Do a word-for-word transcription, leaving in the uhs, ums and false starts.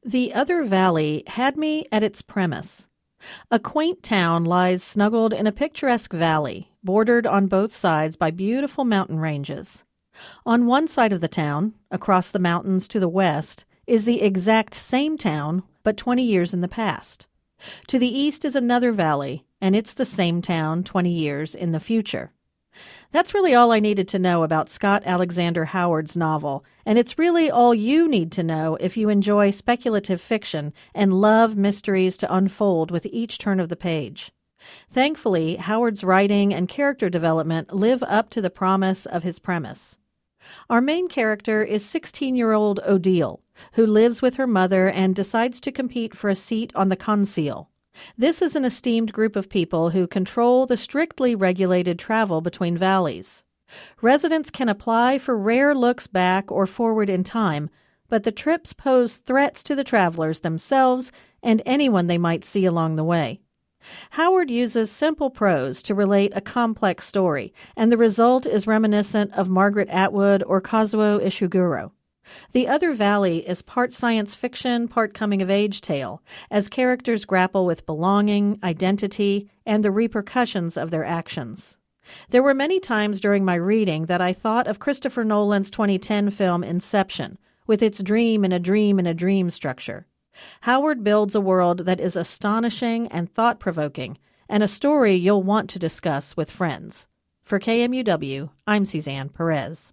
The Other Valley had me at its premise. A quaint town lies snuggled in a picturesque valley, bordered on both sides by beautiful mountain ranges. On one side of the town, across the mountains to the west, is the exact same town, but twenty years in the past. To the east is another valley, and it's the same town twenty years in the future. That's really all I needed to know about Scott Alexander Howard's novel, and it's really all you need to know if you enjoy speculative fiction and love mysteries to unfold with each turn of the page. Thankfully, Howard's writing and character development live up to the promise of his premise. Our main character is sixteen-year-old Odile, who lives with her mother and decides to compete for a seat on the Conseil. This is an esteemed group of people who control the strictly regulated travel between valleys. Residents can apply for rare looks back or forward in time, but the trips pose threats to the travelers themselves and anyone they might see along the way. Howard uses simple prose to relate a complex story, and the result is reminiscent of Margaret Atwood or Kazuo Ishiguro. The Other Valley is part science fiction, part coming-of-age tale, as characters grapple with belonging, identity, and the repercussions of their actions. There were many times during my reading that I thought of Christopher Nolan's twenty ten film Inception, with its dream in a dream in a dream structure. Howard builds a world that is astonishing and thought-provoking, and a story you'll want to discuss with friends. For K M U W, I'm Suzanne Perez.